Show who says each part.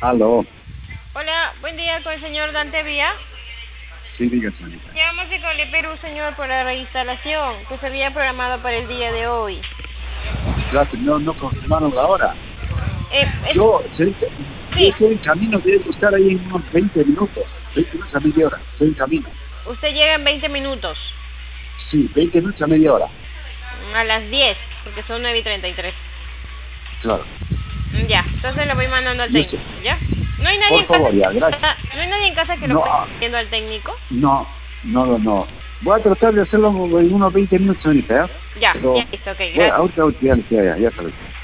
Speaker 1: Aló.
Speaker 2: Hola, buen día con el señor Dante Vía.
Speaker 1: Sí, diga, señorita.
Speaker 2: Llamamos de Cable Perú, señor, por la reinstalación que se había programado para el día de hoy.
Speaker 1: Gracias, no confirmaron la hora.
Speaker 2: Es-
Speaker 1: Yo, señorita, yo
Speaker 2: sí,
Speaker 1: estoy en camino, debo estar ahí en unos 20 minutos. 20 minutos a media hora, estoy en camino.
Speaker 2: usted llega en 20 minutos,
Speaker 1: Sí, 20 minutos a media hora.
Speaker 2: a las 10, porque son 9:33.
Speaker 1: Claro.
Speaker 2: Ya, entonces le voy mandando al
Speaker 1: Yo sé.
Speaker 2: técnico, ¿ya? ¿No hay nadie
Speaker 1: Por
Speaker 2: en casa?
Speaker 1: favor, ya, gracias.
Speaker 2: ¿No hay nadie en casa que lo
Speaker 1: No,
Speaker 2: esté viendo al técnico?
Speaker 1: no. Voy a tratar de hacerlo en unos 20 minutos, señorita, ¿eh?
Speaker 2: Ya,
Speaker 1: Pero,
Speaker 2: ya listo, ok,
Speaker 1: bueno,
Speaker 2: gracias.
Speaker 1: ahorita, ya sabes.